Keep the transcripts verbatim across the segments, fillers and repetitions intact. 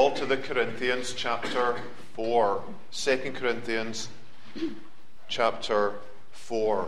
Paul to the Corinthians, chapter four. Second Corinthians, chapter four.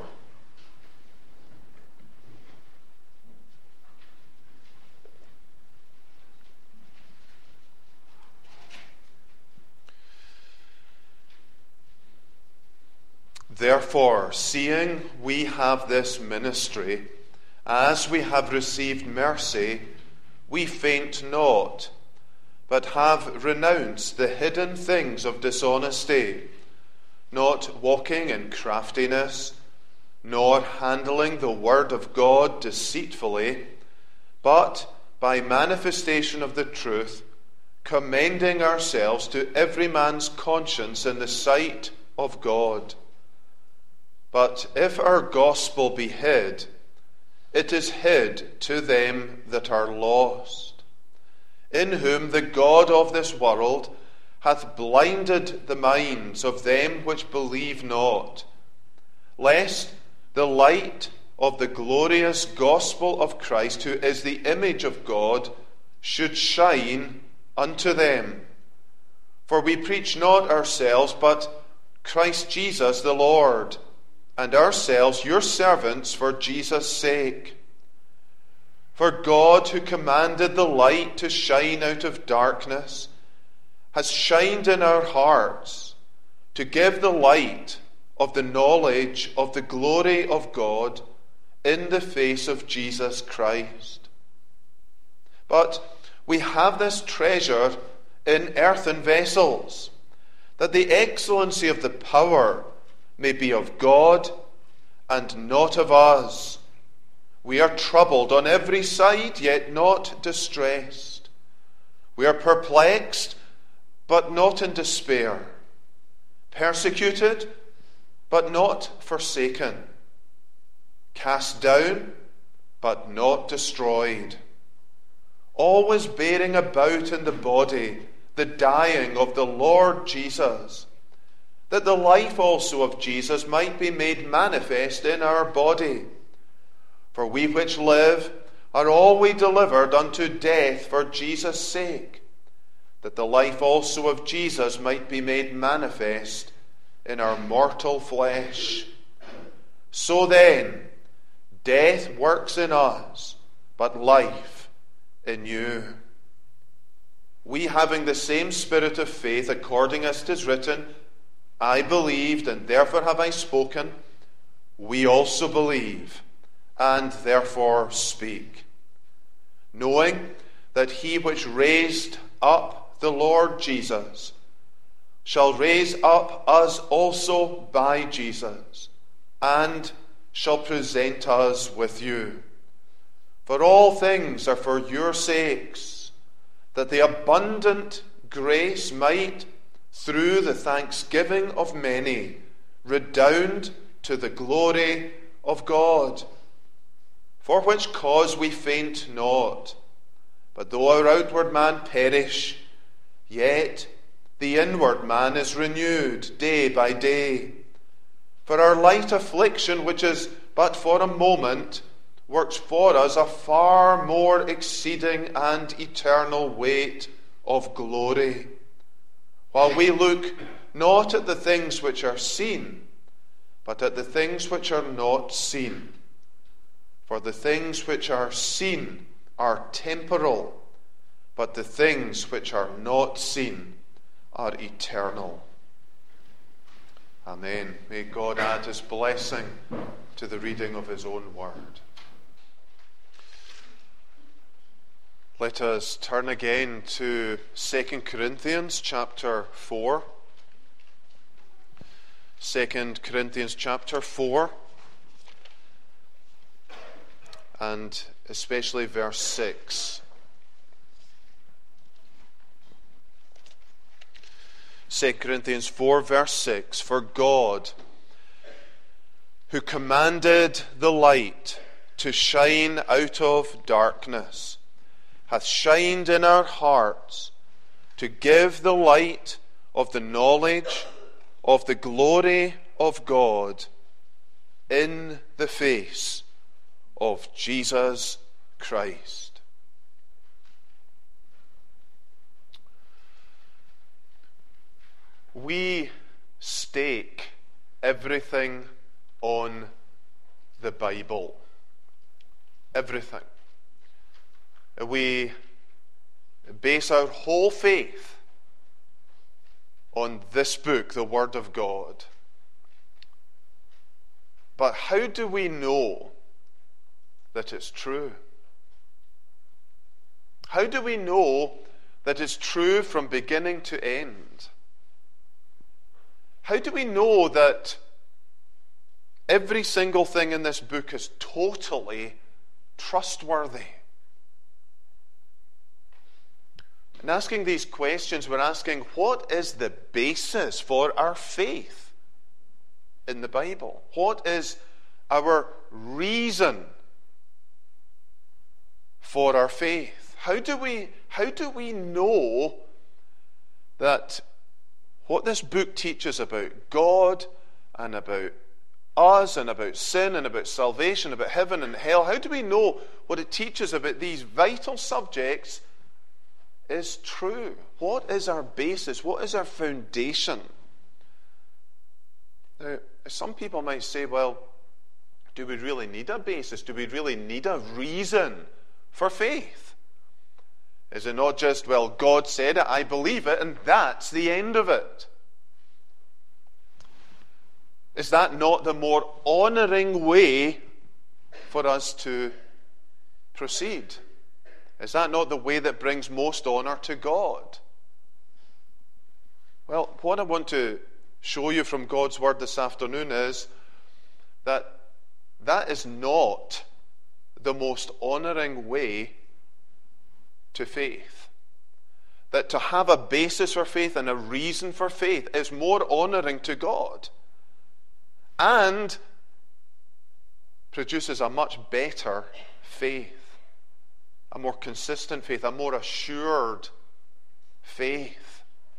Therefore, seeing we have this ministry, as we have received mercy, we faint not, but have renounced the hidden things of dishonesty, not walking in craftiness, nor handling the word of God deceitfully, but by manifestation of the truth, commending ourselves to every man's conscience in the sight of God. But if our gospel be hid, it is hid to them that are lost, in whom the God of this world hath blinded the minds of them which believe not, lest the light of the glorious gospel of Christ, who is the image of God, should shine unto them. For we preach not ourselves, but Christ Jesus the Lord, and ourselves your servants for Jesus' sake. For God, who commanded the light to shine out of darkness, has shined in our hearts to give the light of the knowledge of the glory of God in the face of Jesus Christ. But we have this treasure in earthen vessels, that the excellency of the power may be of God and not of us. We are troubled on every side, yet not distressed. We are perplexed, but not in despair. Persecuted, but not forsaken. Cast down, but not destroyed. Always bearing about in the body the dying of the Lord Jesus, that the life also of Jesus might be made manifest in our body. For we which live are always delivered unto death for Jesus' sake, that the life also of Jesus might be made manifest in our mortal flesh. So then, death works in us, but life in you. We, having the same spirit of faith, according as it is written, I believed, and therefore have I spoken. We also believe, and therefore speak, knowing that he which raised up the Lord Jesus shall raise up us also by Jesus, and shall present us with you. For all things are for your sakes, that the abundant grace might, through the thanksgiving of many, redound to the glory of God. For which cause we faint not, but though our outward man perish, yet the inward man is renewed day by day. For our light affliction, which is but for a moment, works for us a far more exceeding and eternal weight of glory. While we look not at the things which are seen, but at the things which are not seen. For the things which are seen are temporal, but the things which are not seen are eternal. Amen. May God add his blessing to the reading of his own word. Let us turn again to Second Corinthians chapter four. Second Corinthians chapter four, and especially verse six. Second Corinthians four, verse six. For God, who commanded the light to shine out of darkness, hath shined in our hearts to give the light of the knowledge of the glory of God in the face of Jesus Christ. we stake everything on the Bible. Everything. We base our whole faith on this book, the Word of God. But how do we know that it's true? How do we know that it's true from beginning to end? How do we know that every single thing in this book is totally trustworthy? In asking these questions, we're asking, what is the basis for our faith in the Bible? What is our reason for our faith? How do we, how do we know that what this book teaches about God and about us and about sin and about salvation, about heaven and hell, how do we know what it teaches about these vital subjects is true? What is our basis? What is our foundation? Now, some people might say, well, do we really need a basis? Do we really need a reason for faith? Is it not just, well, God said it, I believe it, and that's the end of it? Is that not the more honouring way for us to proceed? Is that not the way that brings most honour to God? Well, what I want to show you from God's Word this afternoon is that that is not the most honouring way to faith. That to have a basis for faith and a reason for faith is more honouring to God and produces a much better faith, a more consistent faith, a more assured faith.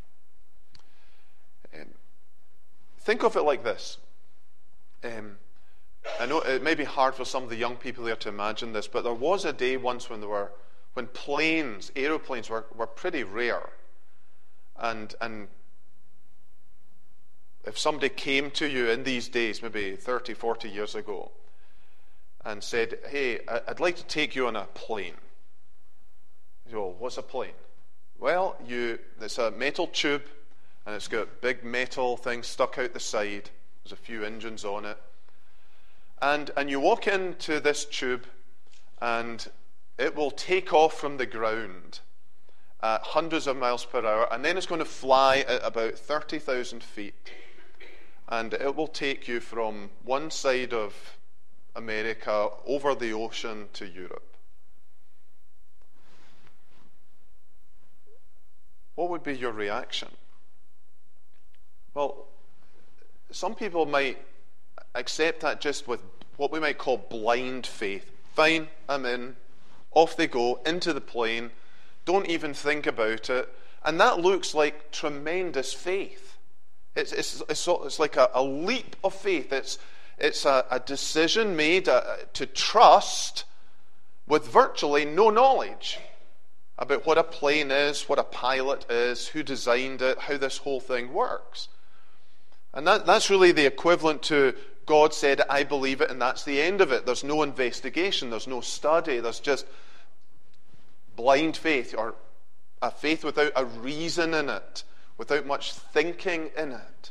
Um, think of it like this. Um, I know it may be hard for some of the young people here to imagine this, but there was a day once when there were when planes, aeroplanes were, were pretty rare. And and if somebody came to you in these days, maybe thirty, forty years ago, and said, hey, I'd like to take you on a plane. You go, what's a plane? Well, you it's a metal tube, and it's got big metal things stuck out the side. There's a few engines on it. And and you walk into this tube, and it will take off from the ground at hundreds of miles per hour, and then it's going to fly at about thirty thousand feet. And it will take you from one side of America over the ocean to Europe. What would be your reaction? Well, some people might accept that just with what we might call blind faith. Fine, I'm in. Off they go, into the plane, don't even think about it. And that looks like tremendous faith. It's, it's, it's, it's like a, a leap of faith. It's, it's a, a decision made uh, to trust with virtually no knowledge about what a plane is, what a pilot is, who designed it, how this whole thing works. And that, that's really the equivalent to God said, I believe it, and that's the end of it. There's no investigation, there's no study, there's just blind faith, or a faith without a reason in it, without much thinking in it.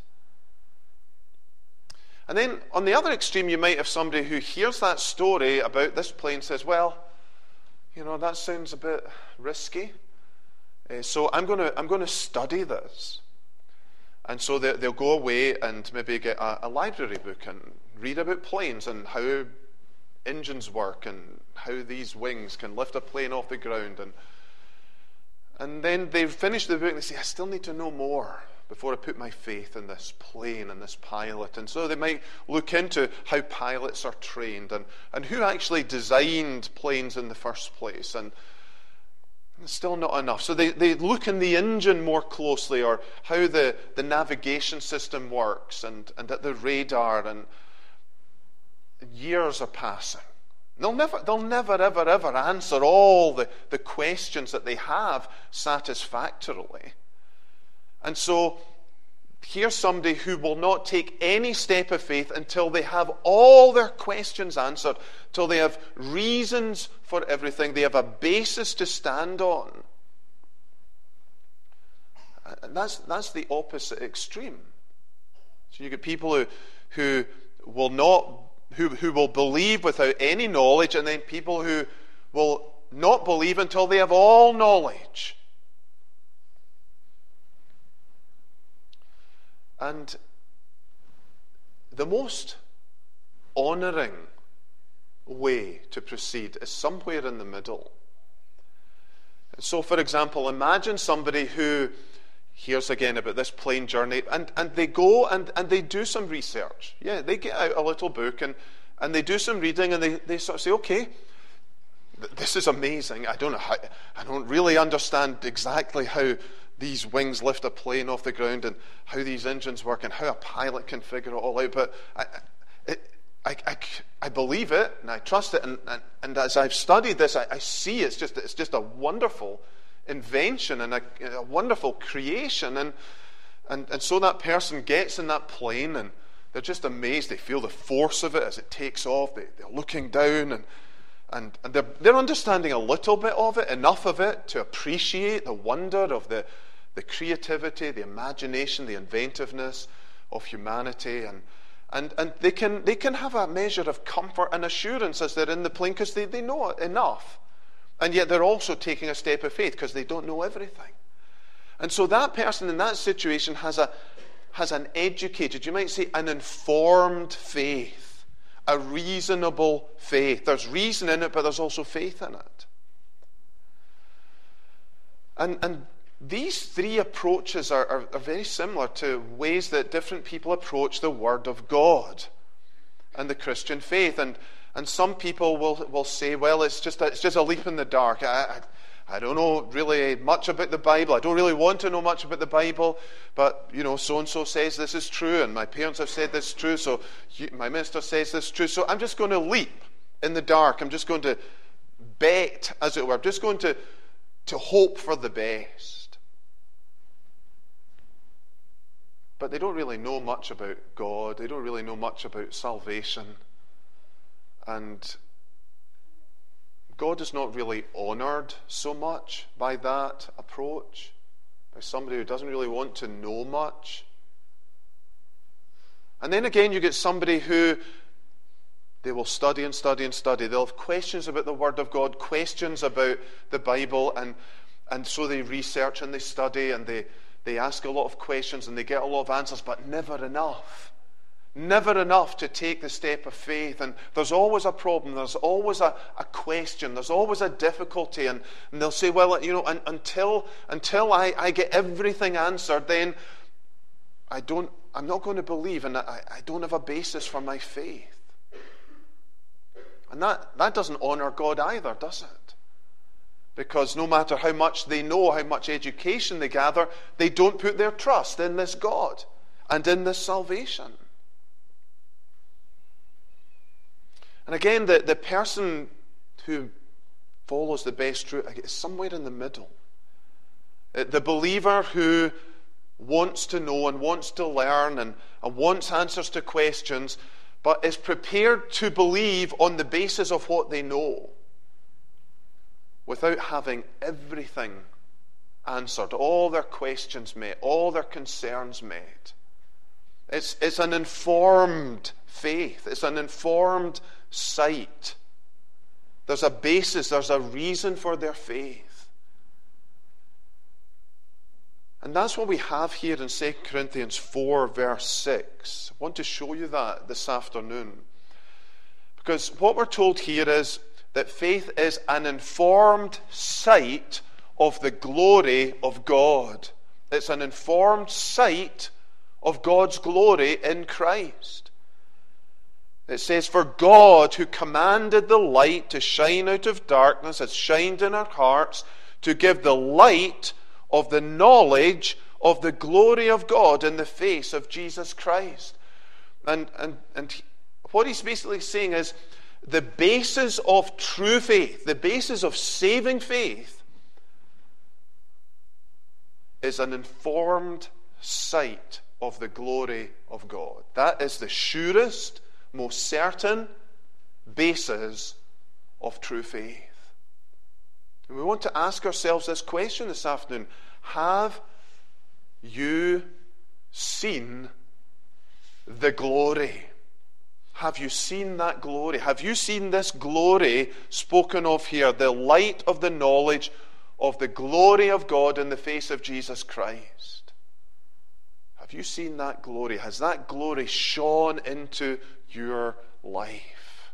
And then on the other extreme, you might have somebody who hears that story about this plane and says, well, you know, that sounds a bit risky, uh, so I'm going to I'm going to study this. And so they, they'll go away and maybe get a, a library book and read about planes and how engines work and how these wings can lift a plane off the ground. And and then they finish the book and they say, I still need to know more before I put my faith in this plane and this pilot. And so they might look into how pilots are trained and, and who actually designed planes in the first place. And it's still not enough. So they, they look in the engine more closely, or how the, the navigation system works, and, and at the radar, and years are passing. They'll never, they'll never, ever, ever answer all the, the questions that they have satisfactorily. And so here's somebody who will not take any step of faith until they have all their questions answered, till they have reasons for everything, they have a basis to stand on. And that's, that's the opposite extreme. So you get people who, who will not, who, who will believe without any knowledge, and then people who will not believe until they have all knowledge. And the most honouring way to proceed is somewhere in the middle. So, for example, imagine somebody who hears again about this plane journey, and, and they go and, and they do some research. Yeah, they get out a little book and, and they do some reading, and they, they sort of say, okay, this is amazing. I don't know how, I don't really understand exactly how these wings lift a plane off the ground and how these engines work and how a pilot can figure it all out. But I, it, I, I, I believe it and I trust it. And, and, and as I've studied this, I, I see it's just it's just a wonderful invention and a, a wonderful creation. And, and and so that person gets in that plane and they're just amazed. They feel the force of it as it takes off. They, they're looking down and And, and they're, they're understanding a little bit of it, enough of it to appreciate the wonder of the, the creativity, the imagination, the inventiveness of humanity. And, and, and they can they can have a measure of comfort and assurance as they're in the plane because they, they know enough. And yet they're also taking a step of faith because they don't know everything. And so that person in that situation has a has an educated, you might say an informed faith. A reasonable faith. There's reason in it, but there's also faith in it. And, and these three approaches are, are, are very similar to ways that different people approach the Word of God and the Christian faith. And, and some people will, will say, well, it's just a, it's just a leap in the dark. I, I, I don't know really much about the Bible. I don't really want to know much about the Bible. But, you know, so-and-so says this is true, and my parents have said this is true, so you, my minister says this is true. So I'm just going to leap in the dark. I'm just going to bet, as it were. I'm just going to, to hope for the best. But they don't really know much about God. They don't really know much about salvation. And God is not really honoured so much by that approach, by somebody who doesn't really want to know much. And then again, you get somebody who they will study and study and study. They'll have questions about the Word of God, questions about the Bible, and and so they research and they study and they, they ask a lot of questions and they get a lot of answers, but never enough. Never enough to take the step of faith. And there's always a problem. There's always a, a question. There's always a difficulty. And, and they'll say, well, you know, un, until until I, I get everything answered, then I don't, I'm not going to believe, and I, I don't have a basis for my faith. And that, that doesn't honor God either, does it? Because no matter how much they know, how much education they gather, they don't put their trust in this God and in this salvation. And again, the, the person who follows the best route is somewhere in the middle. The believer who wants to know and wants to learn and, and wants answers to questions, but is prepared to believe on the basis of what they know, without having everything answered, all their questions met, all their concerns met. It's, it's an informed faith. It's an informed sight. There's a basis, there's a reason for their faith. And that's what we have here in Second Corinthians four, verse six. I want to show you that this afternoon. Because what we're told here is that faith is an informed sight of the glory of God. It's an informed sight of God's glory in Christ. It says, for God, who commanded the light to shine out of darkness, has shined in our hearts to give the light of the knowledge of the glory of God in the face of Jesus Christ. And, and, and what he's basically saying is, the basis of true faith, the basis of saving faith, is an informed sight of the glory of God. That is the surest, most certain basis of true faith. And we want to ask ourselves this question this afternoon. Have you seen the glory? Have you seen that glory? Have you seen this glory spoken of here? The light of the knowledge of the glory of God in the face of Jesus Christ. Have you seen that glory? Has that glory shone into your life?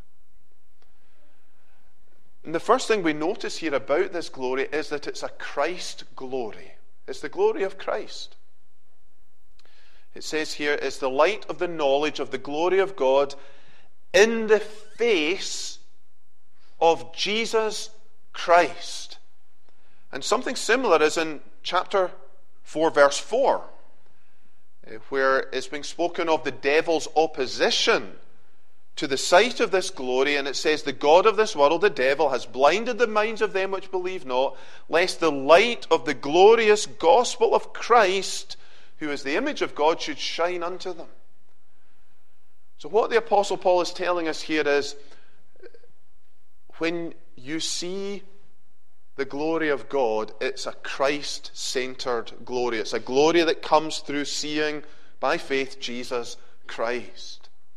And the first thing we notice here about this glory is that it's a Christ glory. It's the glory of Christ. It says here, it's the light of the knowledge of the glory of God in the face of Jesus Christ. And something similar is in chapter four, verse four, where it's being spoken of the devil's opposition to the sight of this glory, and it says, the God of this world, the devil, has blinded the minds of them which believe not, lest the light of the glorious gospel of Christ, who is the image of God, should shine unto them. So what the Apostle Paul is telling us here is, when you see the glory of God, it's a Christ-centered glory. It's a glory that comes through seeing, by faith, Jesus Christ.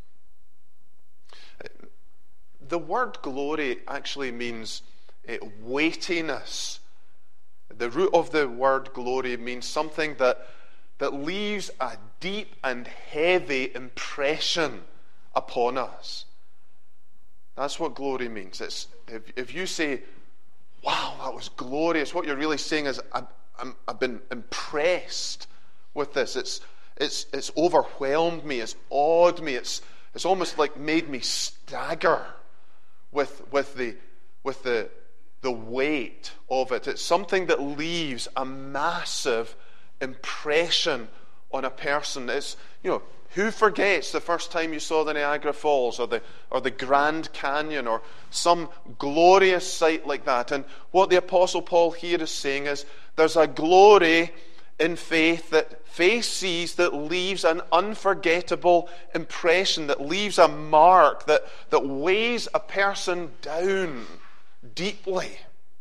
The word glory actually means uh, weightiness. The root of the word glory means something that, that leaves a deep and heavy impression upon us. That's what glory means. It's, if, if you say, wow, that was glorious, what you're really saying is, I'm, I'm, I've been impressed with this. It's, it's, it's overwhelmed me. It's awed me. It's, it's almost like made me stagger with, with, the, with the, the weight of it. It's something that leaves a massive impression on a person. It's, you know, who forgets the first time you saw the Niagara Falls or the or the Grand Canyon or some glorious sight like that? And what the Apostle Paul here is saying is, there's a glory in faith that faith sees that leaves an unforgettable impression, that leaves a mark, that, that weighs a person down deeply.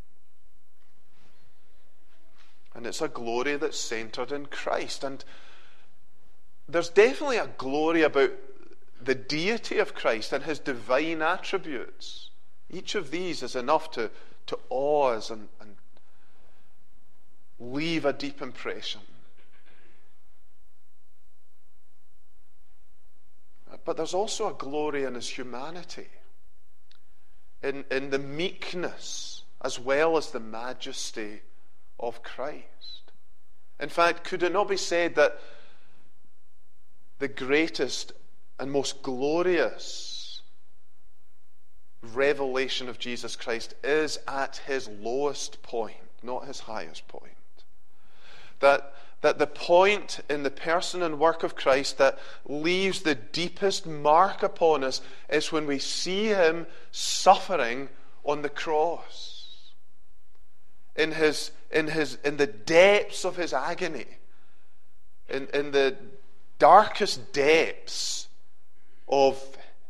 And it's a glory that's centered in Christ. And there's definitely a glory about the deity of Christ and his divine attributes. Each of these is enough to, to awe us and, and leave a deep impression. But there's also a glory in his humanity, in, in the meekness as well as the majesty of Christ. In fact, could it not be said that the greatest and most glorious revelation of Jesus Christ is at his lowest point, not his highest point? That, that the point in the person and work of Christ that leaves the deepest mark upon us is when we see him suffering on the cross. In his, in his, in the depths of his agony, in, in the darkest depths of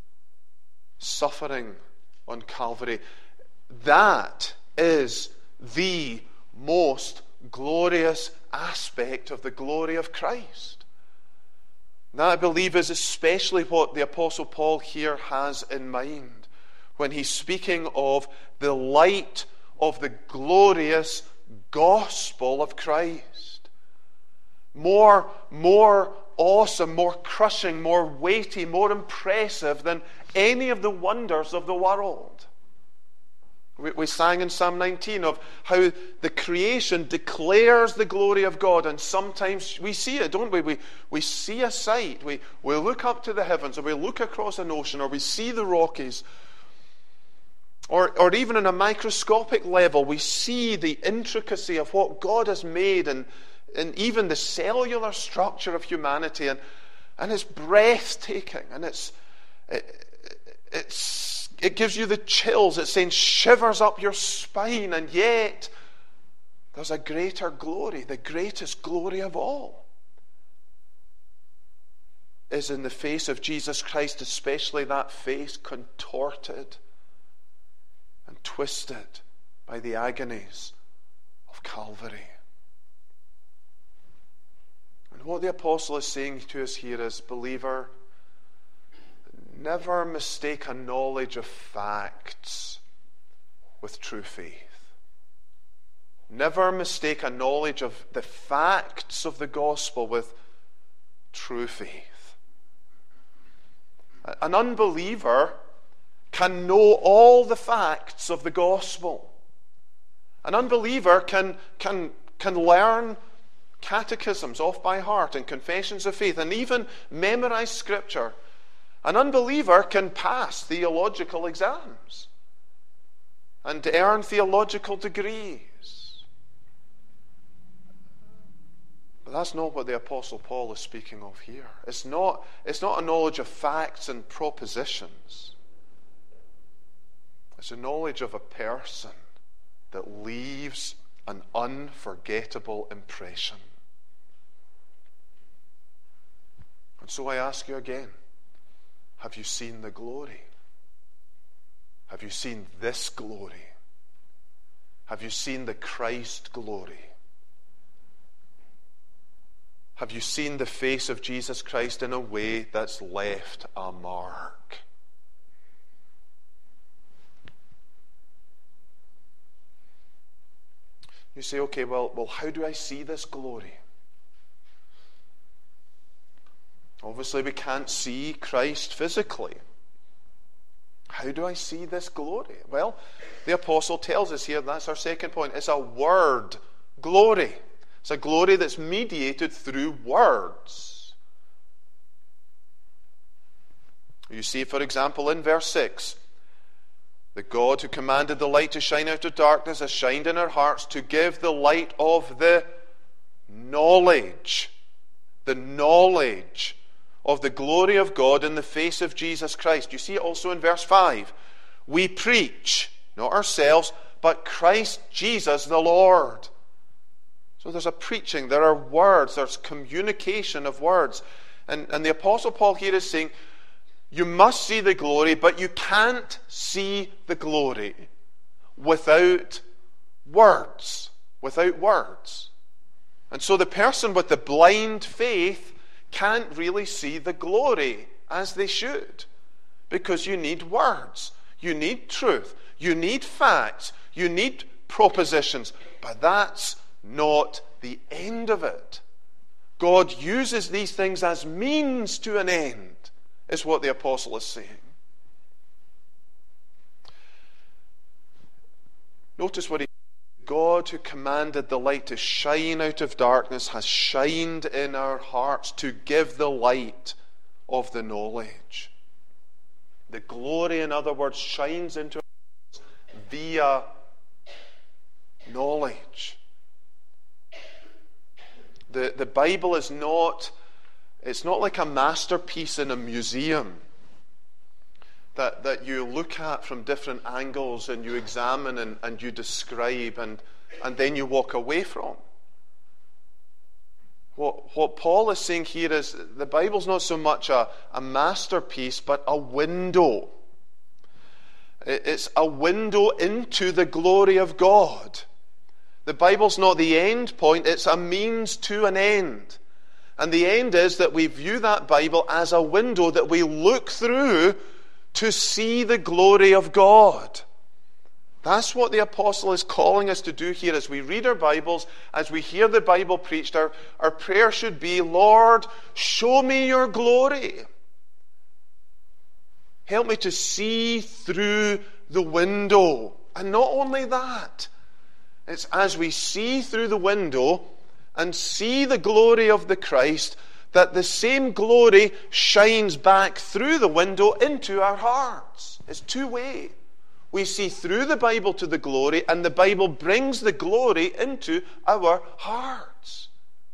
suffering on Calvary. That is the most glorious aspect of the glory of Christ. That, I believe, is especially what the Apostle Paul here has in mind when he's speaking of the light of the glorious gospel of Christ. More, more awesome, more crushing, more weighty, more impressive than any of the wonders of the world. We, we sang in Psalm nineteen of how the creation declares the glory of God, and sometimes we see it, don't we? We, we see a sight. We, we look up to the heavens, or we look across an ocean, or we see the Rockies, or, or even on a microscopic level, we see the intricacy of what God has made, and, and even the cellular structure of humanity, and, and it's breathtaking, and it's it, it's it gives you the chills. It sends shivers up your spine, and yet there's a greater glory, the greatest glory of all. is in the face of Jesus Christ, especially that face contorted and twisted by the agonies of Calvary. And what the apostle is saying to us here is, believer, never mistake a knowledge of facts with true faith. Never mistake a knowledge of the facts of the gospel with true faith. An unbeliever can know all the facts of the gospel. An unbeliever can, can, can learn catechisms off by heart and confessions of faith and even memorize scripture. An unbeliever can pass theological exams and earn theological degrees. But that's not what the Apostle Paul is speaking of here. It's not, it's not a knowledge of facts and propositions. It's a knowledge of a person that leaves an unforgettable impression. And so I ask you again, have you seen the glory? Have you seen this glory? Have you seen the Christ glory? Have you seen the face of Jesus Christ in a way that's left a mark? You say, okay, well, well, how do I see this glory? Obviously, we can't see Christ physically. How do I see this glory? Well, the apostle tells us here, that's our second point, it's a word glory. It's a glory that's mediated through words. You see, for example, in verse six, the God who commanded the light to shine out of darkness has shined in our hearts to give the light of the knowledge, the knowledge of the glory of God in the face of Jesus Christ. You see it also in verse five. We preach, not ourselves, but Christ Jesus the Lord. So there's a preaching, there are words, there's communication of words. And, and the Apostle Paul here is saying, you must see the glory, but you can't see the glory without words. Without words. And so the person with the blind faith can't really see the glory as they should. Because you need words. You need truth. You need facts. You need propositions. But that's not the end of it. God uses these things as means to an end, is what the apostle is saying. Notice what he says. God who commanded the light to shine out of darkness has shined in our hearts to give the light of the knowledge. The glory, in other words, shines into our hearts via knowledge. The, the Bible is not, it's not like a masterpiece in a museum that, that you look at from different angles and you examine and, and you describe and, and then you walk away from. What, what Paul is saying here is the Bible's not so much a, a masterpiece, but a window. It's a window into the glory of God. The Bible's not the end point, it's a means to an end. And the end is that we view that Bible as a window that we look through to see the glory of God. That's what the apostle is calling us to do here as we read our Bibles, as we hear the Bible preached. Our, our prayer should be, Lord, show me your glory. Help me to see through the window. And not only that, it's as we see through the window and see the glory of the Christ that the same glory shines back through the window into our hearts. It's two-way. We see through the Bible to the glory, and the Bible brings the glory into our hearts.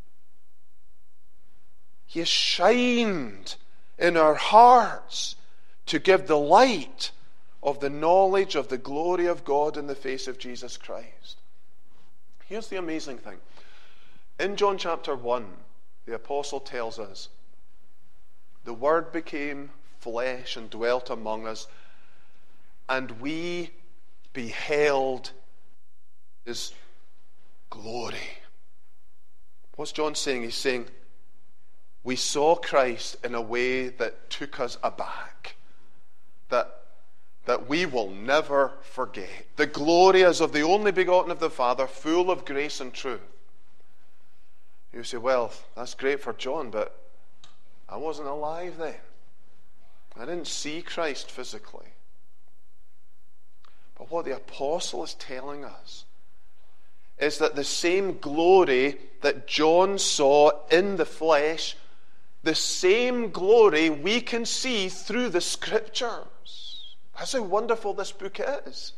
He has shined in our hearts to give the light of the knowledge of the glory of God in the face of Jesus Christ. Here's the amazing thing. In John chapter one, the apostle tells us the Word became flesh and dwelt among us, and we beheld his glory. What's John saying? He's saying, we saw Christ in a way that took us aback, that, that we will never forget. The glory as of the only begotten of the Father, full of grace and truth. You say, well, that's great for John, but I wasn't alive then. I didn't see Christ physically. But what the apostle is telling us is that the same glory that John saw in the flesh, the same glory we can see through the Scriptures. That's how wonderful this book is.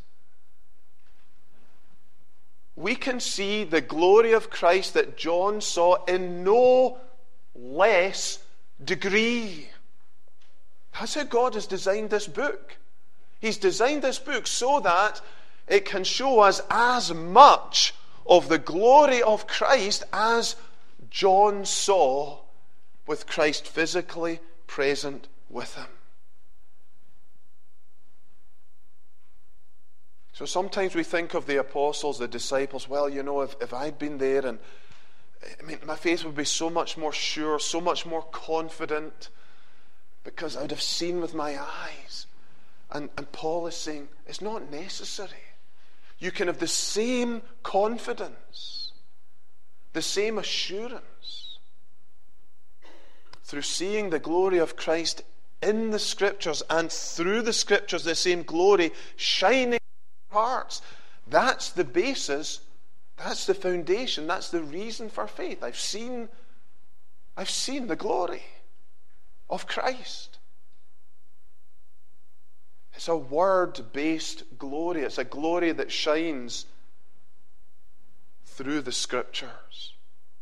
We can see the glory of Christ that John saw in no less degree. That's how God has designed this book. He's designed this book so that it can show us as much of the glory of Christ as John saw with Christ physically present with him. So sometimes we think of the apostles, the disciples, well, you know, if, if I'd been there, and I mean, my faith would be so much more sure, so much more confident, because I would have seen with my eyes. And, and Paul is saying, it's not necessary. You can have the same confidence, the same assurance, through seeing the glory of Christ in the Scriptures, and through the Scriptures, the same glory shining in our hearts. That's the basis, that's the foundation, that's the reason for faith. I've seen, I've seen the glory of Christ. It's a word-based glory. It's a glory that shines through the Scriptures.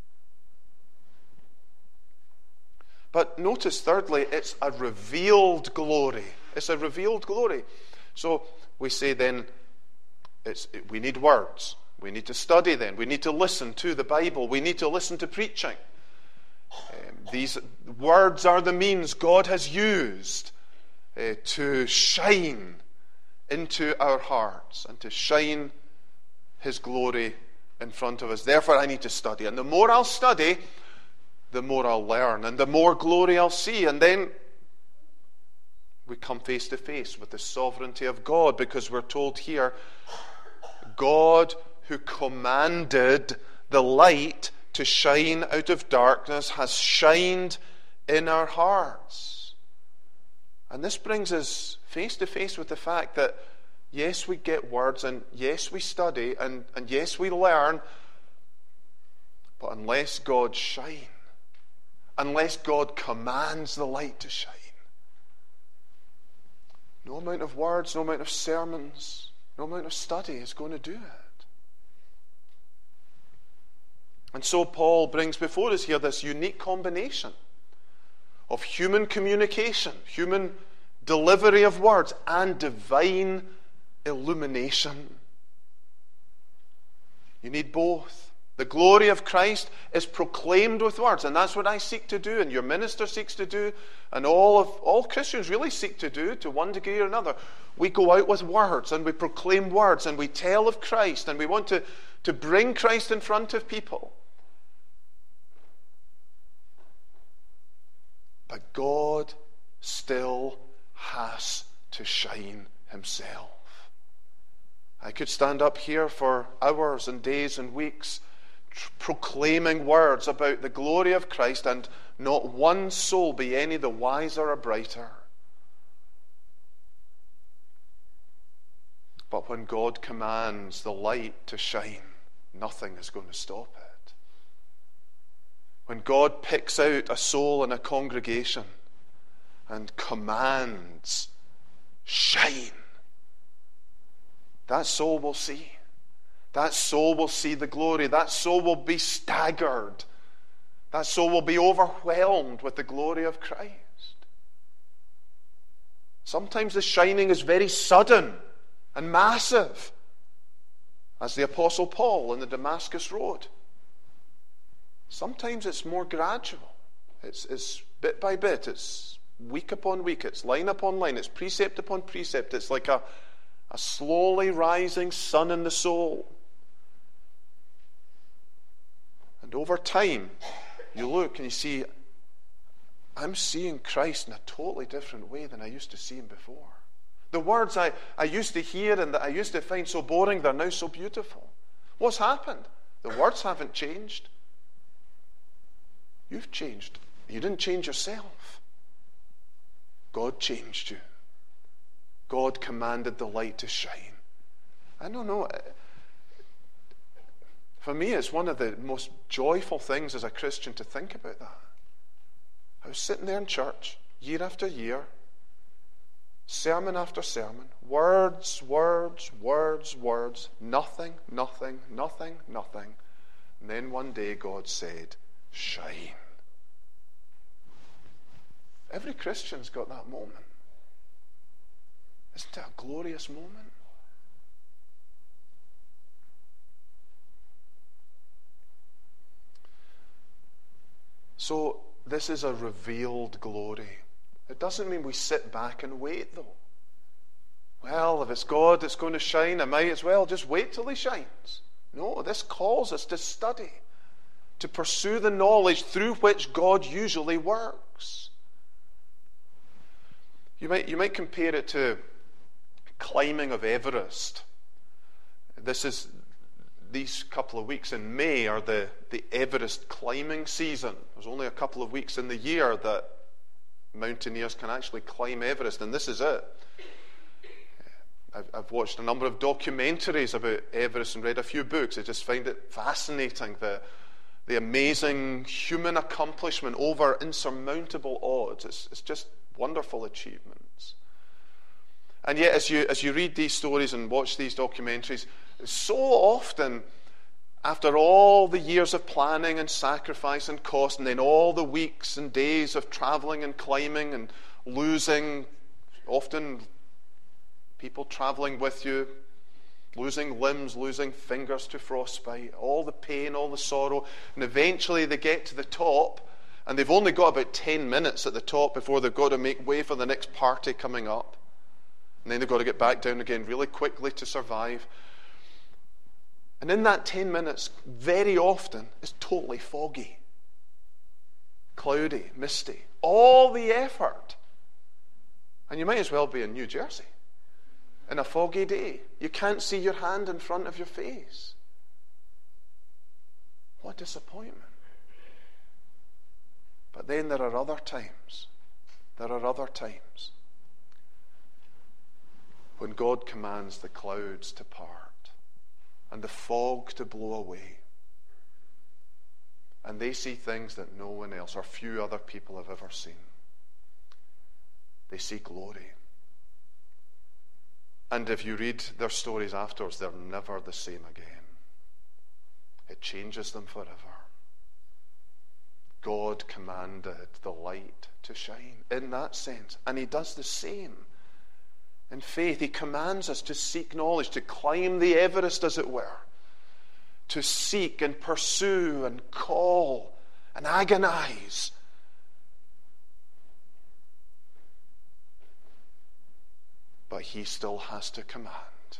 But notice, thirdly, it's a revealed glory. It's a revealed glory. So we say then, it's, we need words. We need to study then. We need to listen to the Bible. We need to listen to preaching. Um, these words are the means God has used Uh, to shine into our hearts and to shine his glory in front of us. Therefore, I need to study. And the more I'll study, the more I'll learn. And the more glory I'll see. And then we come face to face with the sovereignty of God, because we're told here, God who commanded the light to shine out of darkness has shined in our hearts. And this brings us face to face with the fact that, yes, we get words, and yes, we study, and, and yes, we learn, but unless God shine, unless God commands the light to shine, no amount of words, no amount of sermons, no amount of study is going to do it. And so Paul brings before us here this unique combination of human communication, human delivery of words, and divine illumination. You need both. The glory of Christ is proclaimed with words, and that's what I seek to do, and your minister seeks to do, and all of all Christians really seek to do, to one degree or another. We go out with words, and we proclaim words, and we tell of Christ, and we want to, to bring Christ in front of people. But God still has to shine himself. I could stand up here for hours and days and weeks tr- proclaiming words about the glory of Christ, and not one soul be any the wiser or brighter. But when God commands the light to shine, nothing is going to stop it. When God picks out a soul in a congregation and commands, shine, that soul will see. That soul will see the glory. That soul will be staggered. That soul will be overwhelmed with the glory of Christ. Sometimes the shining is very sudden and massive, as the Apostle Paul in the Damascus Road. Sometimes it's more gradual. It's, it's bit by bit. It's week upon week. It's line upon line. It's precept upon precept. It's like a, a slowly rising sun in the soul. And over time, you look and you see, I'm seeing Christ in a totally different way than I used to see him before. The words I, I used to hear and that I used to find so boring, they're now so beautiful. What's happened? The words haven't changed. You've changed. You didn't change yourself. God changed you. God commanded the light to shine. I don't know. For me, it's one of the most joyful things as a Christian to think about that. I was sitting there in church, year after year, sermon after sermon, words, words, words, words, nothing, nothing, nothing, nothing. And then one day God said, shine. Every Christian's got that moment. Isn't it a glorious moment? So, this is a revealed glory. It doesn't mean we sit back and wait, though. Well, if it's God that's going to shine, I might as well just wait till he shines. No, this calls us to study, to pursue the knowledge through which God usually works. You might, you might compare it to climbing of Everest. This is these couple of weeks in May are the, the Everest climbing season. There's only a couple of weeks in the year that mountaineers can actually climb Everest, and this is it. I've, I've watched a number of documentaries about Everest and read a few books. I just find it fascinating, the, the amazing human accomplishment over insurmountable odds. It's, it's just wonderful achievements. And yet, as you as you read these stories and watch these documentaries, so often, after all the years of planning and sacrifice and cost, and then all the weeks and days of traveling and climbing and losing, often people traveling with you, losing limbs, losing fingers to frostbite, all the pain, all the sorrow, and eventually they get to the top, and they've only got about ten minutes at the top before they've got to make way for the next party coming up. And then they've got to get back down again really quickly to survive. And in that ten minutes, very often, it's totally foggy, cloudy, misty. All the effort. And you might as well be in New Jersey in a foggy day. You can't see your hand in front of your face. What disappointment. But then there are other times. There are other times when God commands the clouds to part and the fog to blow away. And they see things that no one else or few other people have ever seen. They see glory. And if you read their stories afterwards, they're never the same again. It changes them forever. God commanded the light to shine in that sense. And he does the same in faith. He commands us to seek knowledge, to climb the Everest, as it were, to seek and pursue and call and agonize. But he still has to command.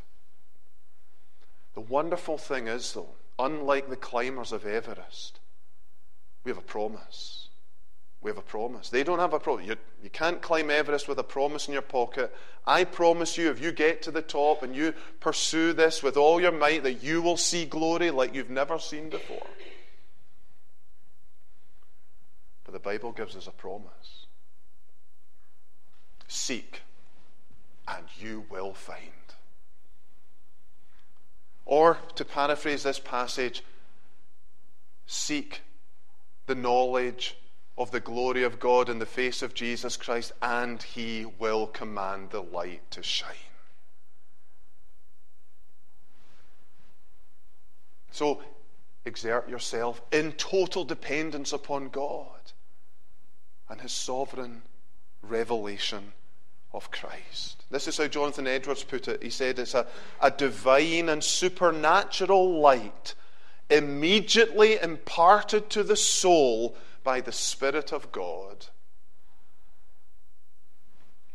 The wonderful thing is, though, unlike the climbers of Everest, we have a promise. We have a promise. They don't have a promise. You, you can't climb Everest with a promise in your pocket. I promise you, if you get to the top and you pursue this with all your might, that you will see glory like you've never seen before. But the Bible gives us a promise. Seek, and you will find. Or, to paraphrase this passage, seek the knowledge of the glory of God in the face of Jesus Christ, and he will command the light to shine. So, exert yourself in total dependence upon God and his sovereign revelation of Christ. This is how Jonathan Edwards put it. He said it's a, a divine and supernatural light immediately imparted to the soul by the Spirit of God,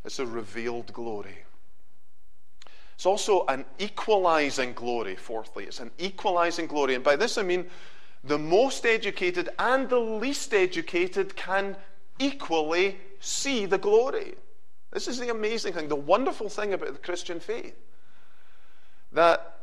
It's a revealed glory. It's also an equalizing glory, fourthly. It's an equalizing glory. And by this I mean the most educated and the least educated can equally see the glory. This is the amazing thing, the wonderful thing about the Christian faith. That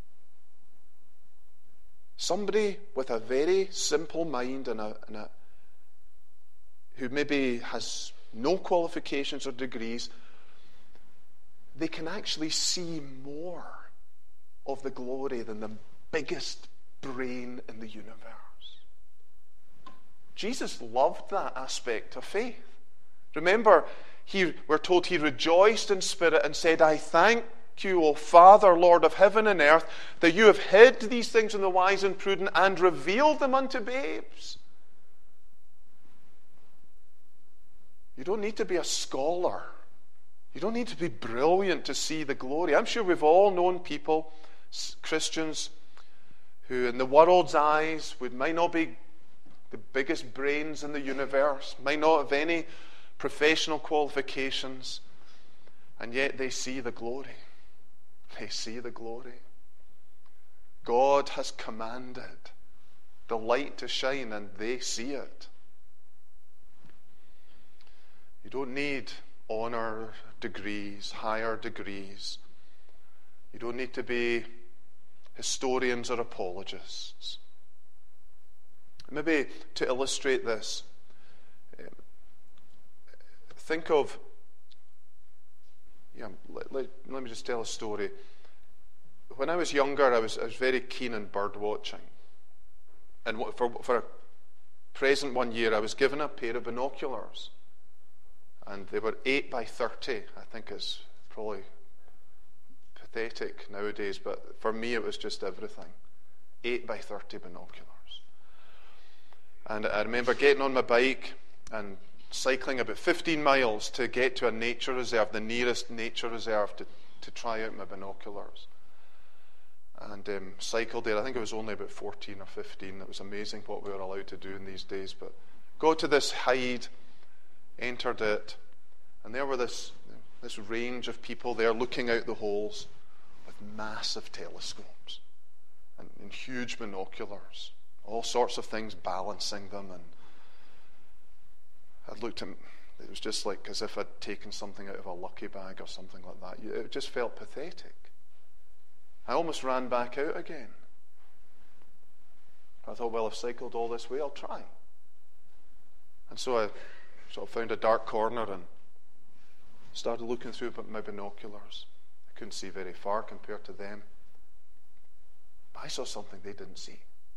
somebody with a very simple mind and a, and a who maybe has no qualifications or degrees, they can actually see more of the glory than the biggest brain in the universe. Jesus loved that aspect of faith. Remember, he, we're told he rejoiced in spirit and said, I thank you, O Father, Lord of heaven and earth, that you have hid these things from the wise and prudent and revealed them unto babes. You don't need to be a scholar. You don't need to be brilliant to see the glory. I'm sure we've all known people, Christians, who in the world's eyes would might not be the biggest brains in the universe, might not have any professional qualifications, and yet they see the glory. They see the glory. God has commanded the light to shine, and they see it. You don't need honor degrees, higher degrees. You don't need to be historians or apologists. Maybe to illustrate this, think of, yeah, let, let, let me just tell a story. When I was younger, I was, I was very keen on bird watching. And for, for a present one year, I was given a pair of binoculars. And they were eight by thirty. I think it's probably pathetic nowadays, but for me it was just everything. eight by thirty binoculars. And I remember getting on my bike and cycling about fifteen miles to get to a nature reserve, the nearest nature reserve, to, to try out my binoculars. And um, cycled there. I think it was only about fourteen or fifteen. It was amazing what we were allowed to do in these days. But got to this hide, entered it, and there were this this range of people there looking out the holes with massive telescopes and, and huge binoculars, all sorts of things balancing them. And I looked at it was just like as if I'd taken something out of a lucky bag or something like that. It just felt pathetic. I almost ran back out again. I thought, well, I've cycled all this way, I'll try. And so I sort of found a dark corner and started looking through my binoculars. I couldn't see very far compared to them. But I saw something they didn't see.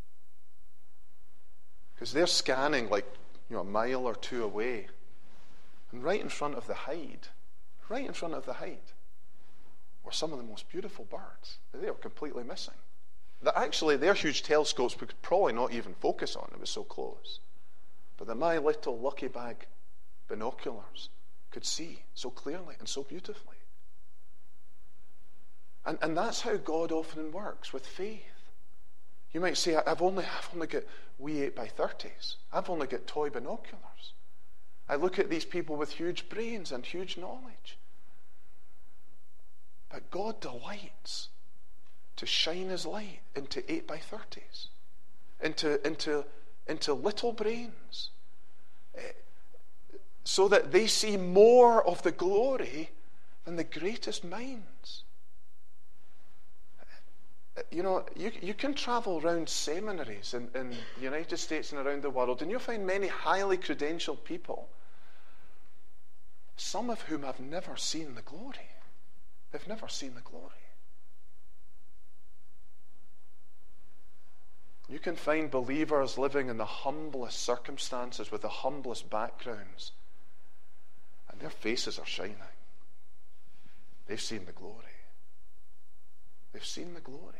Because they're scanning like, you know, a mile or two away. And right in front of the hide, right in front of the hide, were some of the most beautiful birds. They were completely missing. That actually their huge telescopes we could probably not even focus on. It was so close. But that my little lucky bag binoculars could see so clearly and so beautifully. And, and that's how God often works with faith. You might say, I've only, I've only got wee eight by thirties. I've only got toy binoculars. I look at these people with huge brains and huge knowledge. But God delights to shine his light into eight by thirties, into, into, into little brains, so that they see more of the glory than the greatest minds. You know, you, you can travel around seminaries in, in the United States and around the world, and you'll find many highly credentialed people, some of whom have never seen the glory. They've never seen the glory. You can find believers living in the humblest circumstances with the humblest backgrounds, and their faces are shining. They've seen the glory. They've seen the glory.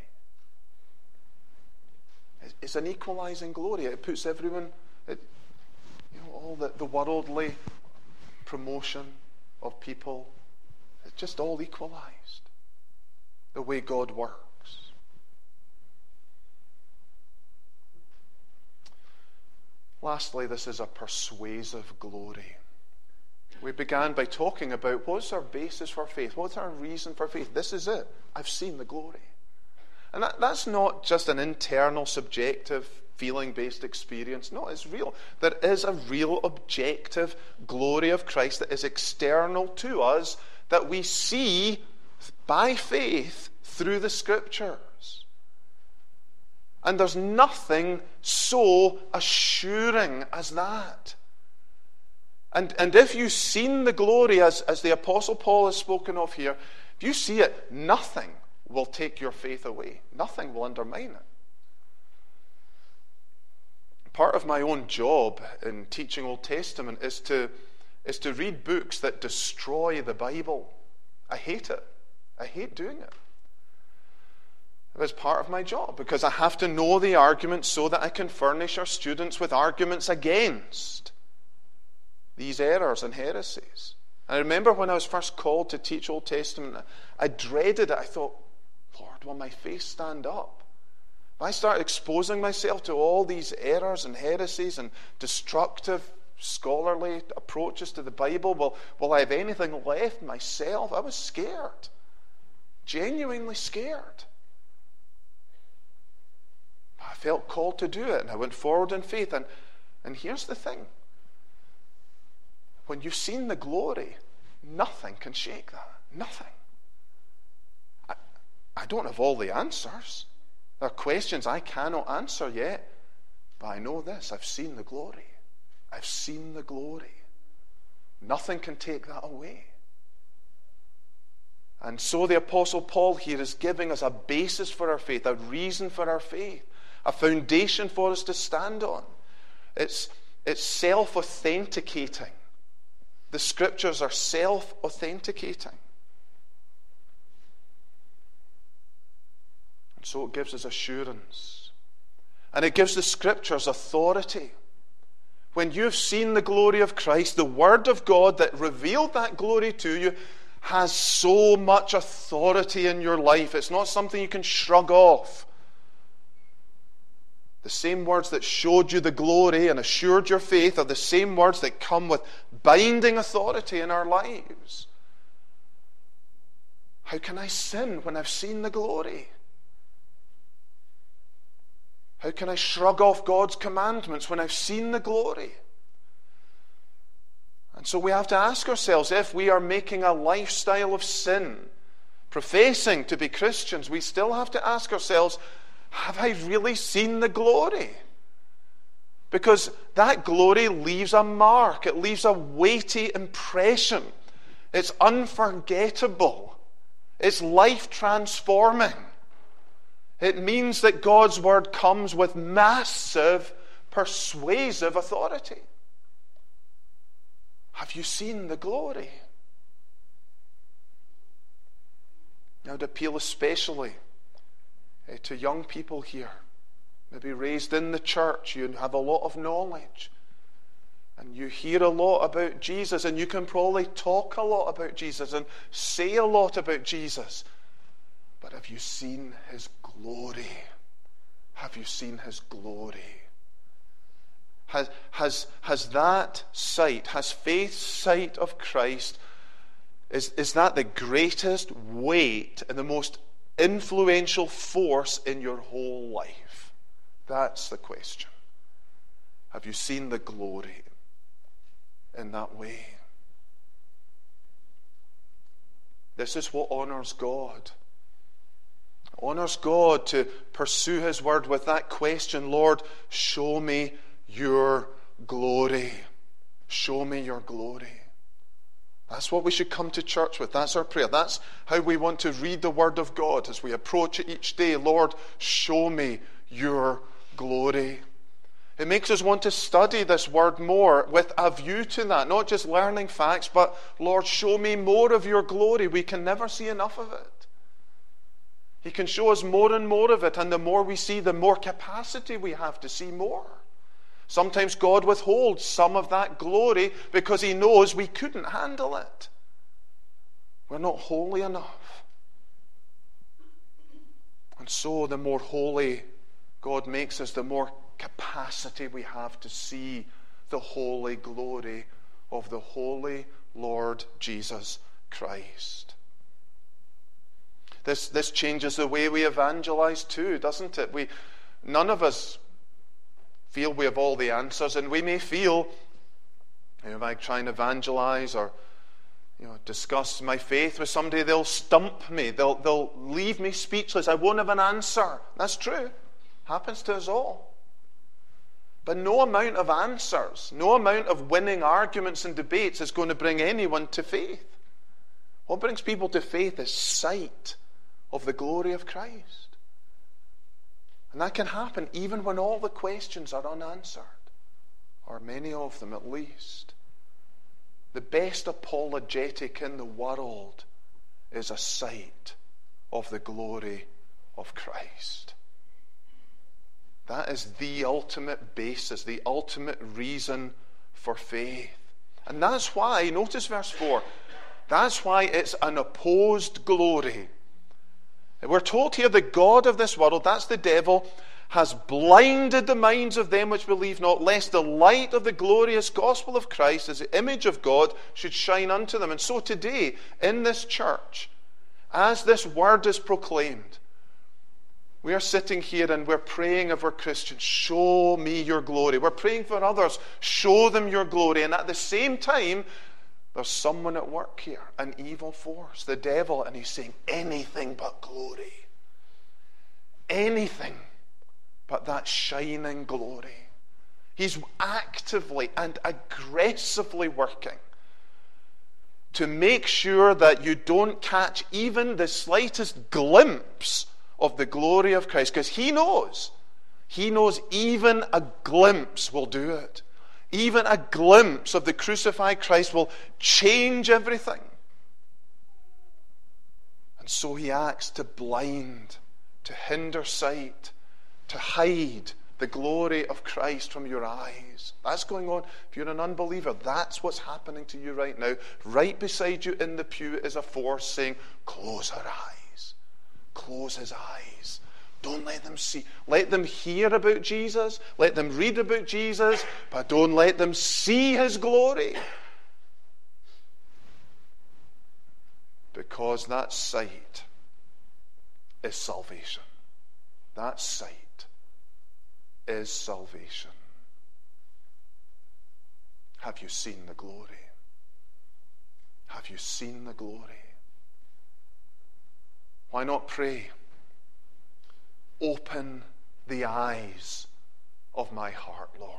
It's an equalizing glory. It puts everyone, it, you know, all the, the worldly promotion of people, it's just all equalized. The way God works. Lastly, this is a persuasive glory. We began by talking about what's our basis for faith? What's our reason for faith? This is it. I've seen the glory. And that, that's not just an internal, subjective, feeling-based experience. No, it's real. There is a real, objective glory of Christ that is external to us, that we see by faith through the Scriptures. And there's nothing so assuring as that. And, and if you've seen the glory, as, as the Apostle Paul has spoken of here, if you see it, nothing will take your faith away. Nothing will undermine it. Part of my own job in teaching Old Testament is to, is to read books that destroy the Bible. I hate it. I hate doing it. It's part of my job, because I have to know the arguments so that I can furnish our students with arguments against these errors and heresies. I remember when I was first called to teach Old Testament, I dreaded it. I thought, Lord, will my faith stand up? If I start exposing myself to all these errors and heresies and destructive scholarly approaches to the Bible, will, will I have anything left myself? I was scared. Genuinely scared. I felt called to do it, and I went forward in faith. And, and here's the thing. When you've seen the glory, nothing can shake that. Nothing. I, I don't have all the answers. There are questions I cannot answer yet. But I know this. I've seen the glory. I've seen the glory. Nothing can take that away. And so the Apostle Paul here is giving us a basis for our faith, a reason for our faith, a foundation for us to stand on. It's, it's self-authenticating. The Scriptures are self-authenticating. And so it gives us assurance. And it gives the Scriptures authority. When you've seen the glory of Christ, the Word of God that revealed that glory to you has so much authority in your life. It's not something you can shrug off. The same words that showed you the glory and assured your faith are the same words that come with binding authority in our lives. How can I sin when I've seen the glory? How can I shrug off God's commandments when I've seen the glory? And so we have to ask ourselves, if we are making a lifestyle of sin, professing to be Christians, we still have to ask ourselves, have I really seen the glory? Because that glory leaves a mark. It leaves a weighty impression. It's unforgettable. It's life-transforming. It means that God's Word comes with massive, persuasive authority. Have you seen the glory? Now, to appeal especially uh, to young people here, maybe raised in the church, you have a lot of knowledge, and you hear a lot about Jesus, and you can probably talk a lot about Jesus and say a lot about Jesus. But have you seen His glory? Have you seen His glory? Has, has, has that sight, has faith's sight of Christ, is, is that the greatest weight and the most influential force in your whole life? That's the question. Have you seen the glory in that way? This is what honors God. It honors God to pursue His Word with that question, Lord, show me your glory. Show me your glory. That's what we should come to church with. That's our prayer. That's how we want to read the Word of God as we approach it each day. Lord, show me your glory. It makes us want to study this Word more with a view to that. Not just learning facts, but Lord, show me more of your glory. We can never see enough of it. He can show us more and more of it, and the more we see, the more capacity we have to see more. Sometimes God withholds some of that glory because He knows we couldn't handle it. We're not holy enough. And so the more holy God makes us, the more capacity we have to see the holy glory of the holy, Lord Jesus Christ. This, this changes the way we evangelize too, doesn't it? We, none of us feel we have all the answers, and we may feel, you know, if I try and evangelize or you know, discuss my faith with somebody, they'll stump me. They'll, they'll leave me speechless. I won't have an answer. That's true. Happens to us all. But no amount of answers, no amount of winning arguments and debates is going to bring anyone to faith. What brings people to faith is sight of the glory of Christ. And that can happen even when all the questions are unanswered, or many of them at least. The best apologetic in the world is a sight of the glory of Christ. That is the ultimate basis, the ultimate reason for faith. And that's why, notice verse four, that's why it's an opposed glory. We're told here the God of this world, that's the devil, has blinded the minds of them which believe not, lest the light of the glorious gospel of Christ as the image of God should shine unto them. And so today, in this church, as this word is proclaimed, we are sitting here and we're praying of our Christians, show me your glory. We're praying for others, show them your glory. And at the same time, there's someone at work here, an evil force, the devil, and he's saying anything but glory. Anything but that shining glory. He's actively and aggressively working to make sure that you don't catch even the slightest glimpse of the glory of Christ, because he knows, he knows even a glimpse will do it. Even a glimpse of the crucified Christ will change everything. And so he acts to blind, to hinder sight, to hide the glory of Christ from your eyes. That's going on. If you're an unbeliever, that's what's happening to you right now. Right beside you in the pew is a force saying, close her eyes. Close his eyes. Don't let them see. Let them hear about Jesus. Let them read about Jesus. But don't let them see his glory. Because that sight is salvation. That sight is salvation. Have you seen the glory? Have you seen the glory? Why not pray? Open the eyes of my heart, Lord.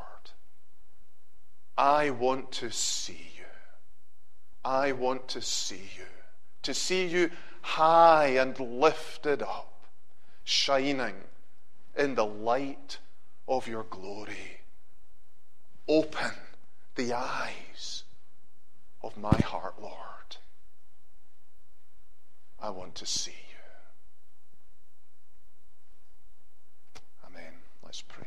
I want to see you. I want to see you. To see you high and lifted up, shining in the light of your glory. Open the eyes of my heart, Lord. I want to see you. Amen. Let's pray.